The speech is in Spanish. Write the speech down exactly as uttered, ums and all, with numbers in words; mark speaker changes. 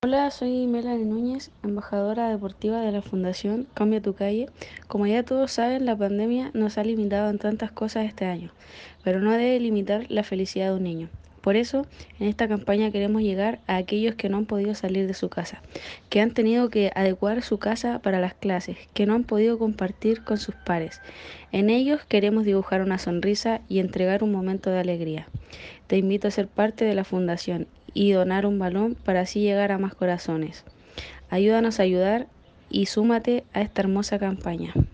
Speaker 1: Hola, soy Melanie Núñez, embajadora deportiva de la Fundación Cambia tu Calle. Como ya todos saben, la pandemia nos ha limitado en tantas cosas este año, pero no debe limitar la felicidad de un niño. Por eso, en esta campaña queremos llegar a aquellos que no han podido salir de su casa, que han tenido que adecuar su casa para las clases, que no han podido compartir con sus pares. En ellos queremos dibujar una sonrisa y entregar un momento de alegría. Te invito a ser parte de la fundación y donar un balón para así llegar a más corazones. Ayúdanos a ayudar y súmate a esta hermosa campaña.